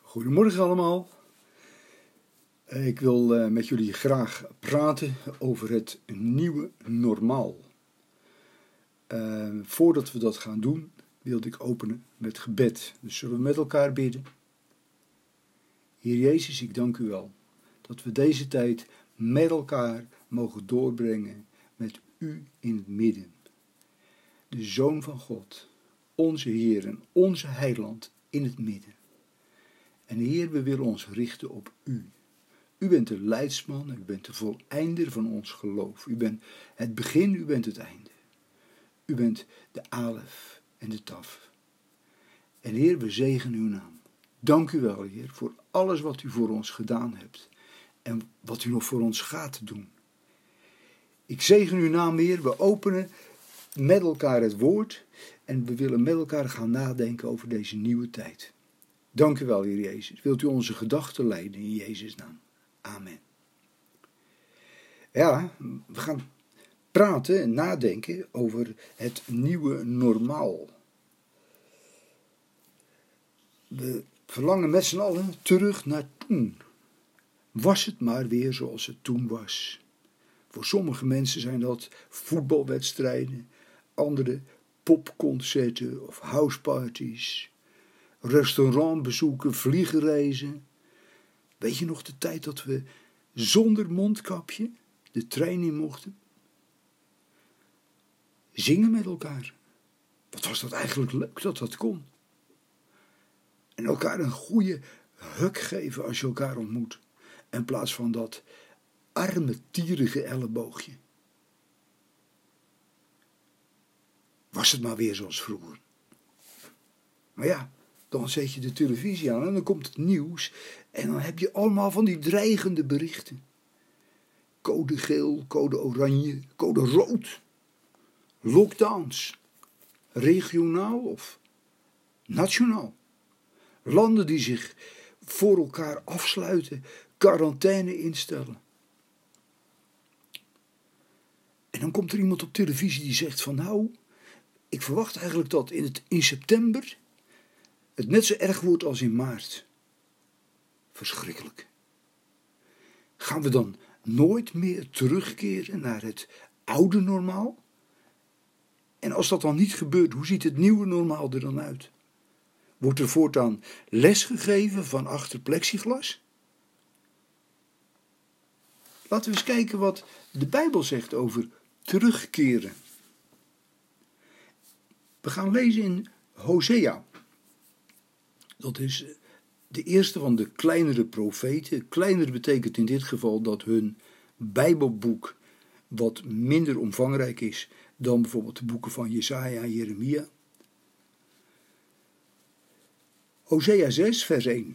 Goedemorgen allemaal. Ik wil met jullie graag praten over het nieuwe normaal. Voordat we dat gaan doen, wilde ik openen met gebed. Dus zullen we met elkaar bidden. Heer Jezus, ik dank u wel dat we deze tijd met elkaar mogen doorbrengen met u in het midden. De Zoon van God, onze Heer en onze Heiland in het midden. En Heer, we willen ons richten op u. U bent de leidsman, u bent de voleinder van ons geloof. U bent het begin, u bent het einde. U bent de alef en de taf. En Heer, we zegenen uw naam. Dank u wel, Heer, voor alles wat u voor ons gedaan hebt. En wat u nog voor ons gaat doen. Ik zegen uw naam, Heer. We openen met elkaar het woord. En we willen met elkaar gaan nadenken over deze nieuwe tijd. Dank u wel, Heer Jezus. Wilt u onze gedachten leiden in Jezus' naam. Amen. Ja, we gaan praten en nadenken over het nieuwe normaal. We verlangen met z'n allen terug naar toen. Was het maar weer zoals het toen was. Voor sommige mensen zijn dat voetbalwedstrijden, andere popconcerten of houseparties, restaurantbezoeken, vliegreizen. Weet je nog de tijd dat we zonder mondkapje de trein in mochten? Zingen met elkaar. Wat was dat eigenlijk leuk dat dat kon. En elkaar een goede huk geven als je elkaar ontmoet. In plaats van dat arme, tierige elleboogje. Was het maar weer zoals vroeger. Maar ja, dan zet je de televisie aan en dan komt het nieuws. En dan heb je allemaal van die dreigende berichten. Code geel, code oranje, code rood. Lockdowns. Regionaal of nationaal. Landen die zich voor elkaar afsluiten, quarantaine instellen. En dan komt er iemand op televisie die zegt van nou, ik verwacht eigenlijk dat in september het net zo erg wordt als in maart. Verschrikkelijk. Gaan we dan nooit meer terugkeren naar het oude normaal? En als dat dan niet gebeurt, hoe ziet het nieuwe normaal er dan uit? Wordt er voortaan les gegeven van achter plexiglas? Laten we eens kijken wat de Bijbel zegt over terugkeren. We gaan lezen in Hosea. Dat is de eerste van de kleinere profeten. Kleiner betekent in dit geval dat hun Bijbelboek wat minder omvangrijk is dan bijvoorbeeld de boeken van Jesaja en Jeremia. Hosea 6, vers 1.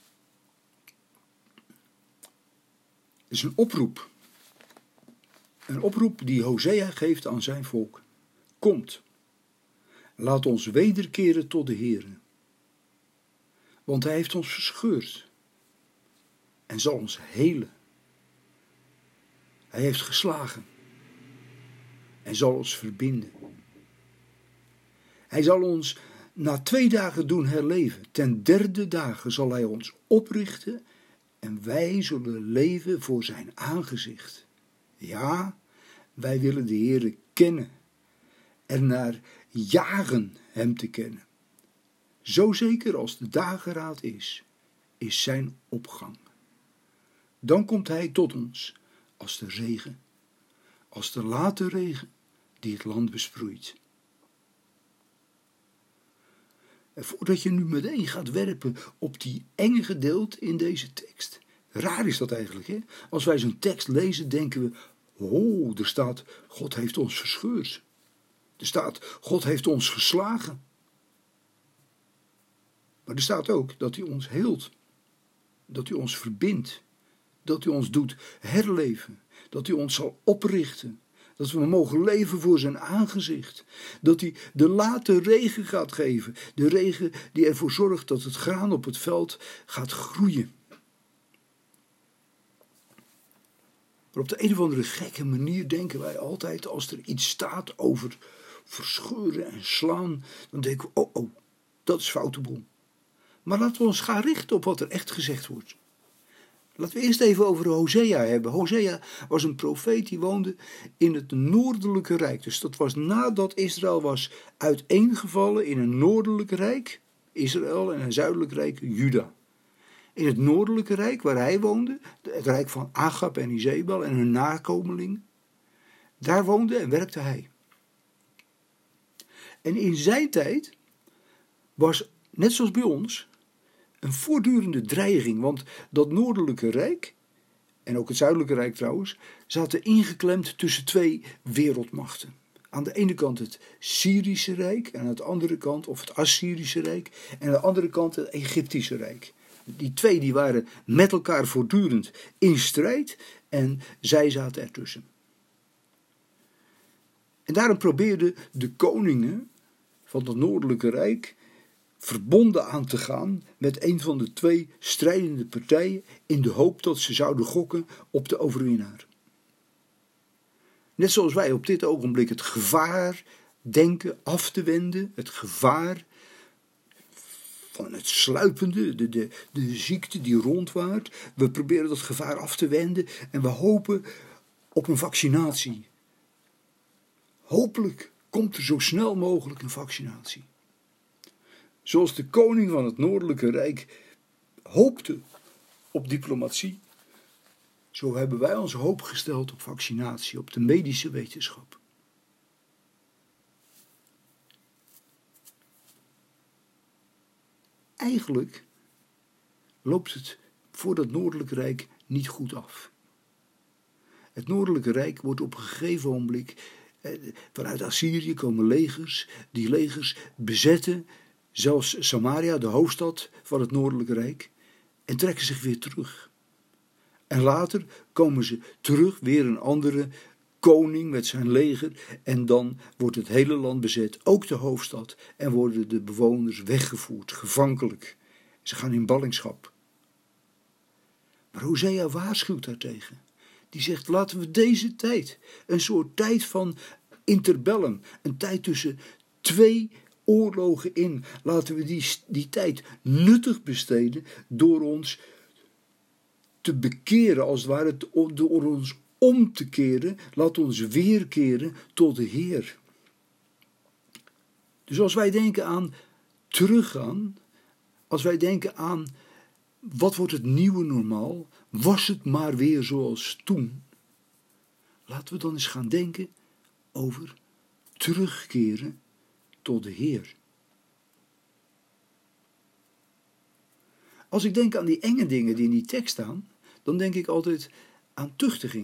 Het is een oproep. Een oproep die Hosea geeft aan zijn volk. Komt, laat ons wederkeren tot de Heere. Want hij heeft ons verscheurd en zal ons helen. Hij heeft geslagen en zal ons verbinden. Hij zal ons na 2 dagen doen herleven. Ten 3e dagen zal hij ons oprichten en wij zullen leven voor zijn aangezicht. Ja, wij willen de Heere kennen en naar jagen hem te kennen. Zo zeker als de dageraad is zijn opgang. Dan komt hij tot ons als de regen, als de late regen die het land besproeit. En voordat je nu meteen gaat werpen op die enge gedeelte in deze tekst. Raar is dat eigenlijk, hè? Als wij zo'n tekst lezen, denken we, er staat, God heeft ons verscheurd. Er staat, God heeft ons geslagen. Maar er staat ook dat hij ons heelt. Dat hij ons verbindt. Dat hij ons doet herleven. Dat hij ons zal oprichten. Dat we mogen leven voor zijn aangezicht. Dat hij de late regen gaat geven. De regen die ervoor zorgt dat het graan op het veld gaat groeien. Maar op de een of andere gekke manier denken wij altijd, als er iets staat over verscheuren en slaan, dan denken we, dat is foute boel. Maar laten we ons gaan richten op wat er echt gezegd wordt. Laten we eerst even over Hosea hebben. Hosea was een profeet die woonde in het noordelijke rijk. Dus dat was nadat Israël was uiteengevallen in een noordelijk rijk, Israël, en een zuidelijk rijk, Juda. In het noordelijke rijk waar hij woonde, het rijk van Agab en Izebel en hun nakomelingen, daar woonde en werkte hij. En in zijn tijd was, net zoals bij ons, een voortdurende dreiging, want dat noordelijke rijk, en ook het zuidelijke rijk trouwens, zaten ingeklemd tussen twee wereldmachten. Aan de ene kant het Syrische rijk, en aan de andere kant, of het Assyrische rijk, en aan de andere kant het Egyptische rijk. Die twee die waren met elkaar voortdurend in strijd en zij zaten ertussen. En daarom probeerden de koningen van het noordelijke rijk verbonden aan te gaan met een van de twee strijdende partijen in de hoop dat ze zouden gokken op de overwinnaar. Net zoals wij op dit ogenblik het gevaar denken af te wenden, het gevaar van het sluipende, de ziekte die rondwaart. We proberen dat gevaar af te wenden en we hopen op een vaccinatie. Hopelijk komt er zo snel mogelijk een vaccinatie. Zoals de koning van het Noordelijke Rijk hoopte op diplomatie, zo hebben wij onze hoop gesteld op vaccinatie, op de medische wetenschap. Eigenlijk loopt het voor dat Noordelijke Rijk niet goed af. Het Noordelijke Rijk wordt op een gegeven ogenblik, vanuit Assyrië komen legers, die legers bezetten zelfs Samaria, de hoofdstad van het Noordelijke Rijk, en trekken zich weer terug. En later komen ze terug, weer een andere koning met zijn leger, en dan wordt het hele land bezet, ook de hoofdstad, en worden de bewoners weggevoerd, gevankelijk. Ze gaan in ballingschap. Maar Hosea waarschuwt daartegen. Die zegt, laten we deze tijd, een soort tijd van interbellum, een tijd tussen twee oorlogen in, laten we die tijd nuttig besteden door ons te bekeren, als het ware door ons om te keren. Laat ons weerkeren tot de Heer. Dus als wij denken aan teruggaan, als wij denken aan wat wordt het nieuwe normaal, was het maar weer zoals toen. Laten we dan eens gaan denken over terugkeren tot de Heer. Als ik denk aan die enge dingen die in die tekst staan, dan denk ik altijd aan tuchtiging.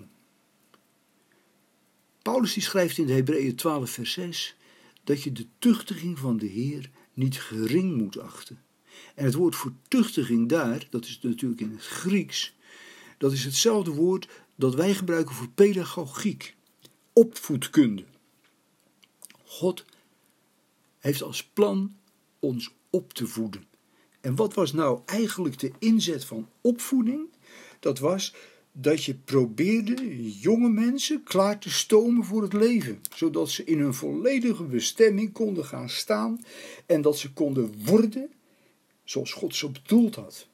Paulus die schrijft in de Hebreeën 12 vers 6 dat je de tuchtiging van de Heer niet gering moet achten. En het woord voor tuchtiging daar, dat is natuurlijk in het Grieks, dat is hetzelfde woord dat wij gebruiken voor pedagogiek, opvoedkunde. God heeft als plan ons op te voeden. En wat was nou eigenlijk de inzet van opvoeding? Dat was dat je probeerde jonge mensen klaar te stomen voor het leven. Zodat ze in hun volledige bestemming konden gaan staan. En dat ze konden worden zoals God zo bedoeld had.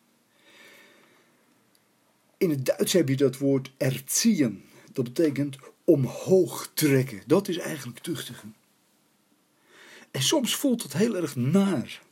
In het Duits heb je dat woord erziehen. Dat betekent omhoog trekken. Dat is eigenlijk tuchtigen. En soms voelt het heel erg naar.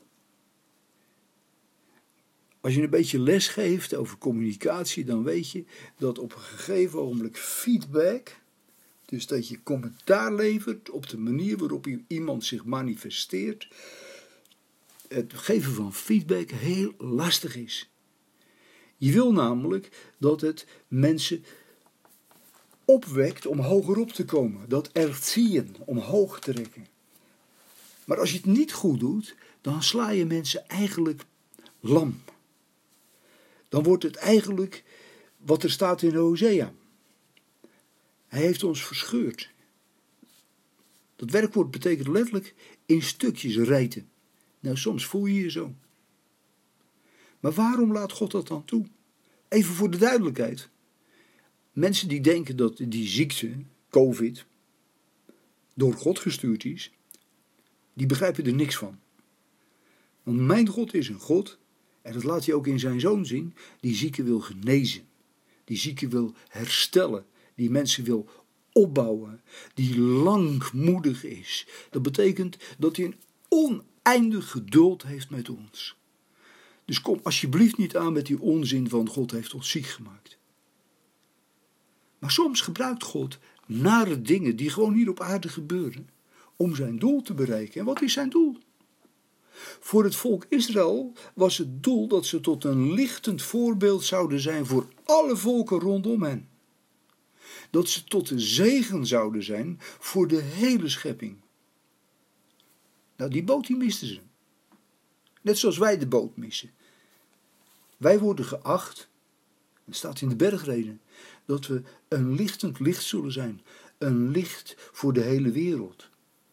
Als je een beetje les geeft over communicatie, dan weet je dat op een gegeven ogenblik feedback, dus dat je commentaar levert op de manier waarop iemand zich manifesteert, het geven van feedback heel lastig is. Je wil namelijk dat het mensen opwekt om hogerop te komen, dat erziehen, omhoog trekken. Maar als je het niet goed doet, dan sla je mensen eigenlijk lam. Dan wordt het eigenlijk wat er staat in Hosea. Hij heeft ons verscheurd. Dat werkwoord betekent letterlijk in stukjes rijten. Nou, soms voel je je zo. Maar waarom laat God dat dan toe? Even voor de duidelijkheid. Mensen die denken dat die ziekte, COVID, door God gestuurd is, die begrijpen er niks van. Want mijn God is een God En dat laat hij ook in zijn zoon zien, die zieken wil genezen. Die zieken wil herstellen. Die mensen wil opbouwen. Die langmoedig is. Dat betekent dat hij een oneindig geduld heeft met ons. Dus kom alsjeblieft niet aan met die onzin van God heeft ons ziek gemaakt. Maar soms gebruikt God nare dingen die gewoon hier op aarde gebeuren, om zijn doel te bereiken. En wat is zijn doel? Voor het volk Israël was het doel dat ze tot een lichtend voorbeeld zouden zijn voor alle volken rondom hen. Dat ze tot een zegen zouden zijn voor de hele schepping. Nou, die boot die misten ze. Net zoals wij de boot missen. Wij worden geacht, het staat in de bergreden, dat we een lichtend licht zullen zijn. Een licht voor de hele wereld.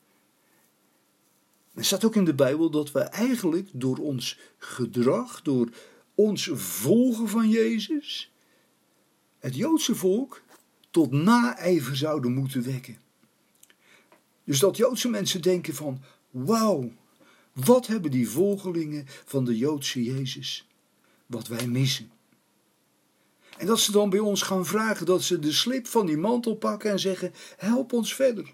Er staat ook in de Bijbel dat wij eigenlijk door ons gedrag, door ons volgen van Jezus, het Joodse volk tot naijver zouden moeten wekken. Dus dat Joodse mensen denken van, wauw, wat hebben die volgelingen van de Joodse Jezus, wat wij missen. En dat ze dan bij ons gaan vragen, dat ze de slip van die mantel pakken en zeggen, help ons verder.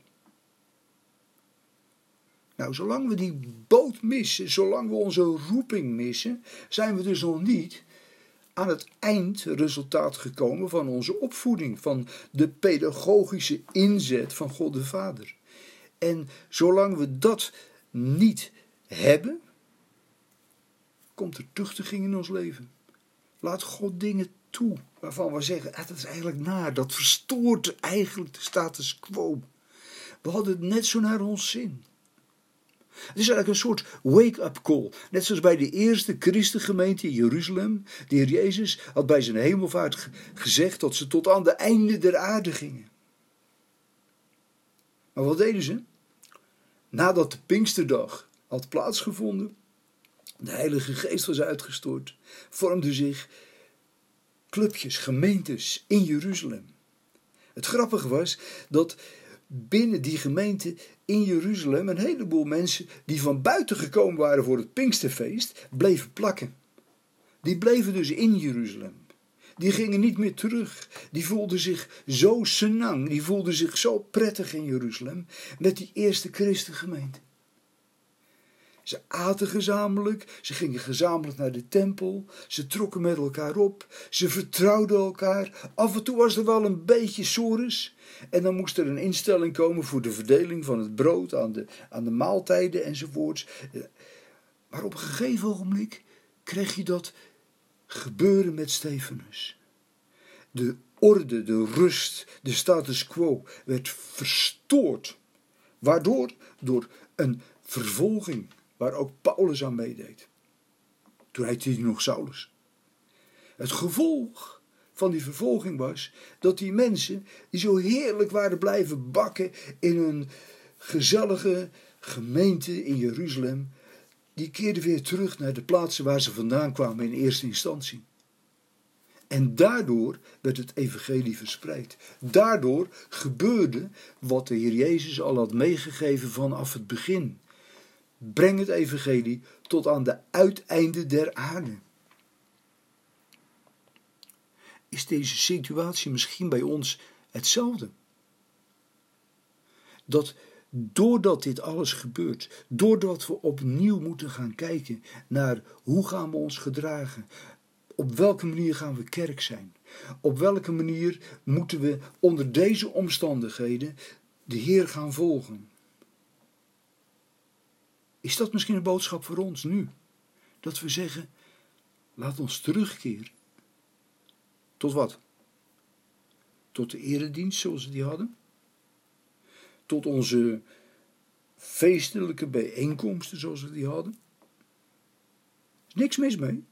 Nou, zolang we die boot missen, zolang we onze roeping missen, zijn we dus nog niet aan het eindresultaat gekomen van onze opvoeding, van de pedagogische inzet van God de Vader. En zolang we dat niet hebben, komt er tuchtiging in ons leven. Laat God dingen toe waarvan we zeggen, dat is eigenlijk naar, dat verstoort eigenlijk de status quo. We hadden het net zo naar ons zin. Het is eigenlijk een soort wake-up call. Net zoals bij de eerste christengemeente in Jeruzalem. De Heer Jezus had bij zijn hemelvaart gezegd dat ze tot aan de einde der aarde gingen. Maar wat deden ze? Nadat de Pinksterdag had plaatsgevonden, de Heilige Geest was uitgestort, vormden zich clubjes, gemeentes in Jeruzalem. Het grappige was dat binnen die gemeente in Jeruzalem een heleboel mensen die van buiten gekomen waren voor het Pinksterfeest, bleven plakken. Die bleven dus in Jeruzalem. Die gingen niet meer terug. Die voelden zich zo senang, die voelden zich zo prettig in Jeruzalem met die eerste christengemeente. Ze aten gezamenlijk, ze gingen gezamenlijk naar de tempel, ze trokken met elkaar op, ze vertrouwden elkaar. Af en toe was er wel een beetje sores en dan moest er een instelling komen voor de verdeling van het brood aan de maaltijden enzovoorts. Maar op een gegeven ogenblik kreeg je dat gebeuren met Stefanus. De orde, de rust, de status quo werd verstoord. Waardoor? Door een vervolging waar ook Paulus aan meedeed. Toen heette hij nog Saulus. Het gevolg van die vervolging was dat die mensen die zo heerlijk waren blijven bakken in een gezellige gemeente in Jeruzalem, die keerden weer terug naar de plaatsen waar ze vandaan kwamen in eerste instantie. En daardoor werd het evangelie verspreid. Daardoor gebeurde wat de Heer Jezus al had meegegeven vanaf het begin. Breng het evangelie tot aan de uiteinden der aarde. Is deze situatie misschien bij ons hetzelfde? Dat doordat dit alles gebeurt, doordat we opnieuw moeten gaan kijken naar hoe gaan we ons gedragen, op welke manier gaan we kerk zijn, op welke manier moeten we onder deze omstandigheden de Heer gaan volgen. Is dat misschien een boodschap voor ons nu? Dat we zeggen, laat ons terugkeren. Tot wat? Tot de eredienst zoals we die hadden? Tot onze feestelijke bijeenkomsten zoals we die hadden? Er is niks mis mee.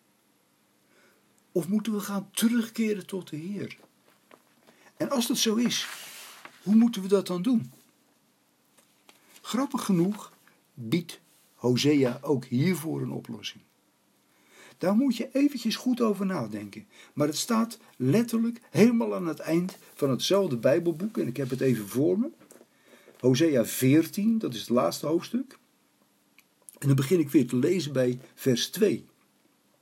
Of moeten we gaan terugkeren tot de Heer? En als dat zo is, hoe moeten we dat dan doen? Grappig genoeg biedt Hosea ook hiervoor een oplossing. Daar moet je eventjes goed over nadenken. Maar het staat letterlijk helemaal aan het eind van hetzelfde Bijbelboek. En ik heb het even voor me. Hosea 14, dat is het laatste hoofdstuk. En dan begin ik weer te lezen bij vers 2.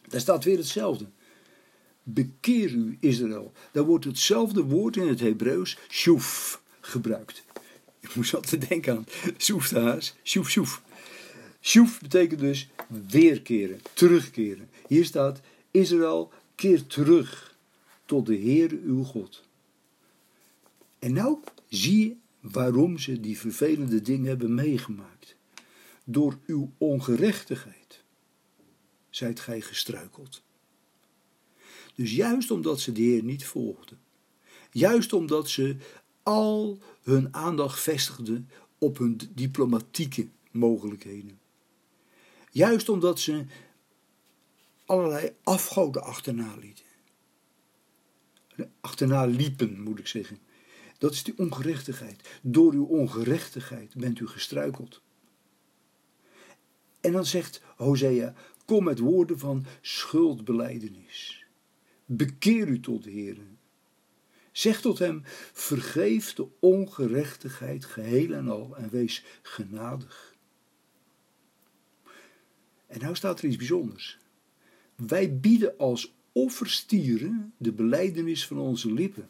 Daar staat weer hetzelfde. Bekeer u, Israël. Daar wordt hetzelfde woord in het Hebreeuws, shuf, gebruikt. Ik moest altijd denken aan soeftehaas, shuf, shuf. Shuf betekent dus weerkeren, terugkeren. Hier staat, Israël, keer terug tot de Heer uw God. En nou zie je waarom ze die vervelende dingen hebben meegemaakt. Door uw ongerechtigheid zijt gij gestruikeld. Dus juist omdat ze de Heer niet volgden, juist omdat ze al hun aandacht vestigden op hun diplomatieke mogelijkheden, juist omdat ze allerlei afgoden achterna liepen, moet ik zeggen. Dat is die ongerechtigheid. Door uw ongerechtigheid bent u gestruikeld. En dan zegt Hosea, kom met woorden van schuldbelijdenis. Bekeer u tot de Heer. Zeg tot hem, vergeef de ongerechtigheid geheel en al en wees genadig. En nou staat er iets bijzonders. Wij bieden als offerstieren de belijdenis van onze lippen.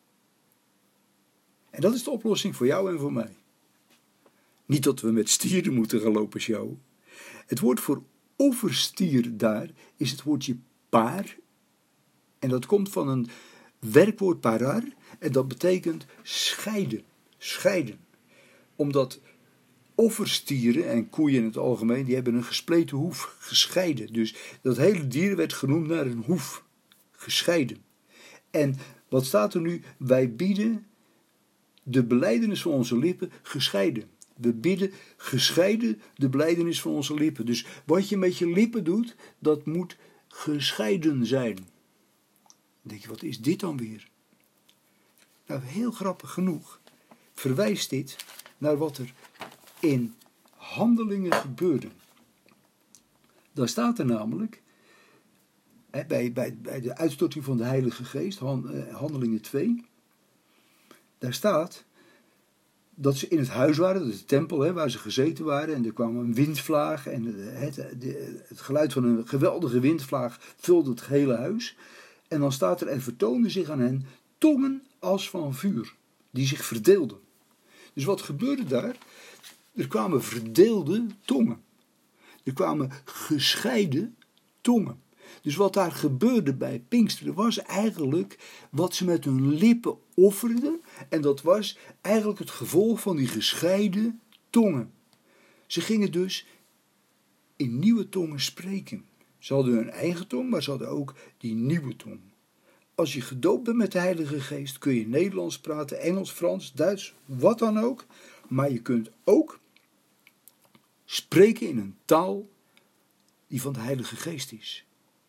En dat is de oplossing voor jou en voor mij. Niet dat we met stieren moeten gaan lopen sjouwen. Het woord voor offerstier daar is het woordje paar. En dat komt van een werkwoord parar. En dat betekent scheiden. Scheiden. Omdat offerstieren en koeien in het algemeen, die hebben een gespleten hoef, gescheiden. Dus dat hele dier werd genoemd naar een hoef, gescheiden. En wat staat er nu? Wij bieden de belijdenis van onze lippen gescheiden. We bidden gescheiden de belijdenis van onze lippen. Dus wat je met je lippen doet, dat moet gescheiden zijn. Dan denk je, wat is dit dan weer? Nou, heel grappig genoeg verwijst dit naar wat er in Handelingen gebeurde. Daar staat er namelijk, bij de uitstorting van de Heilige Geest, Handelingen 2, daar staat dat ze in het huis waren, de tempel waar ze gezeten waren, en er kwam een windvlaag en het geluid van een geweldige windvlaag vulde het hele huis. En dan staat er vertoonden zich aan hen tongen als van vuur, die zich verdeelden. Dus wat gebeurde daar? Er kwamen verdeelde tongen. Er kwamen gescheiden tongen. Dus wat daar gebeurde bij Pinksteren was eigenlijk wat ze met hun lippen offerden. En dat was eigenlijk het gevolg van die gescheiden tongen. Ze gingen dus in nieuwe tongen spreken. Ze hadden hun eigen tong, maar ze hadden ook die nieuwe tong. Als je gedoopt bent met de Heilige Geest kun je Nederlands praten, Engels, Frans, Duits, wat dan ook. Maar je kunt ook spreken in een taal die van de Heilige Geest is.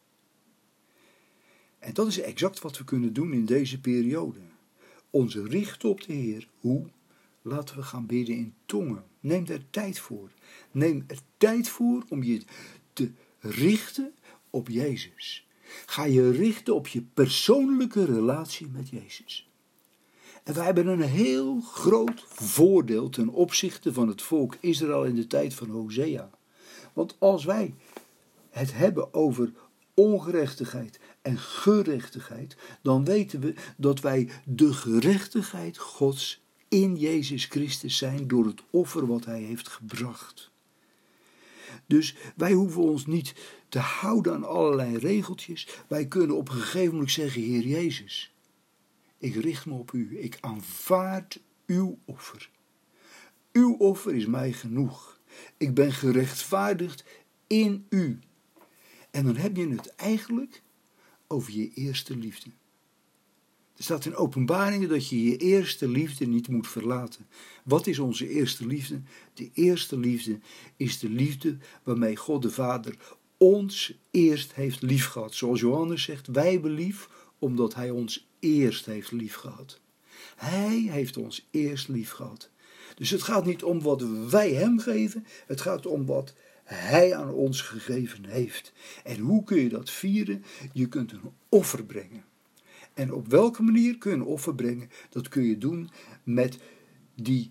En dat is exact wat we kunnen doen in deze periode. Ons richten op de Heer. Hoe? Laten we gaan bidden in tongen. Neem er tijd voor. Neem er tijd voor om je te richten op Jezus. Ga je richten op je persoonlijke relatie met Jezus. En wij hebben een heel groot voordeel ten opzichte van het volk Israël in de tijd van Hosea. Want als wij het hebben over ongerechtigheid en gerechtigheid, dan weten we dat wij de gerechtigheid Gods in Jezus Christus zijn door het offer wat Hij heeft gebracht. Dus wij hoeven ons niet te houden aan allerlei regeltjes. Wij kunnen op een gegeven moment zeggen, Heer Jezus, ik richt me op U. Ik aanvaard uw offer. Uw offer is mij genoeg. Ik ben gerechtvaardigd in U. En dan heb je het eigenlijk over je eerste liefde. Er staat in Openbaringen dat je je eerste liefde niet moet verlaten. Wat is onze eerste liefde? De eerste liefde is de liefde waarmee God de Vader ons eerst heeft liefgehad. Zoals Johannes zegt, wij hebben lief omdat Hij ons eerst heeft liefgehad. Hij heeft ons eerst liefgehad. Dus het gaat niet om wat wij Hem geven, het gaat om wat Hij aan ons gegeven heeft. En hoe kun je dat vieren? Je kunt een offer brengen. En op welke manier kun je een offer brengen? Dat kun je doen met die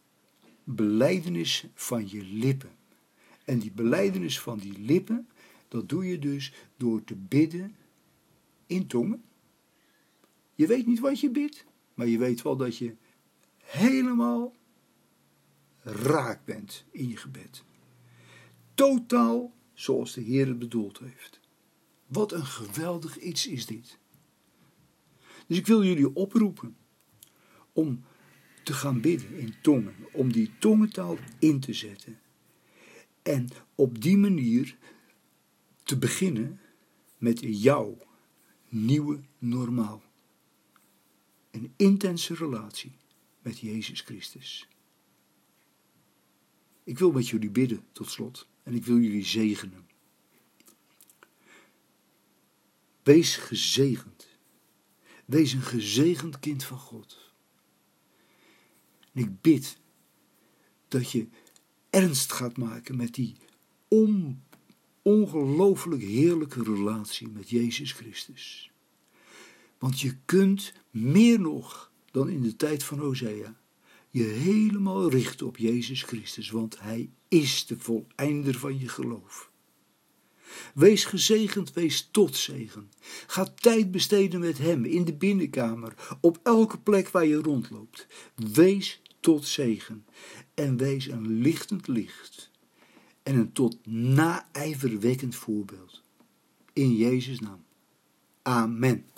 belijdenis van je lippen. En die belijdenis van die lippen, Dat doe je dus door te bidden in tongen. Je weet niet wat je bidt, maar je weet wel dat je helemaal raak bent in je gebed. Totaal zoals de Heer het bedoeld heeft. Wat een geweldig iets is dit. Dus ik wil jullie oproepen om te gaan bidden in tongen, om die tongentaal in te zetten. En op die manier te beginnen met jouw nieuwe normaal. Een intense relatie met Jezus Christus. Ik wil met jullie bidden tot slot en ik wil jullie zegenen. Wees gezegend. Wees een gezegend kind van God. En ik bid dat je ernst gaat maken met die ongelooflijk heerlijke relatie met Jezus Christus. Want je kunt meer nog dan in de tijd van Hosea je helemaal richten op Jezus Christus, want Hij is de voleinder van je geloof. Wees gezegend, wees tot zegen. Ga tijd besteden met Hem in de binnenkamer, op elke plek waar je rondloopt. Wees tot zegen en wees een lichtend licht en een tot naijverwekkend voorbeeld. In Jezus' naam. Amen.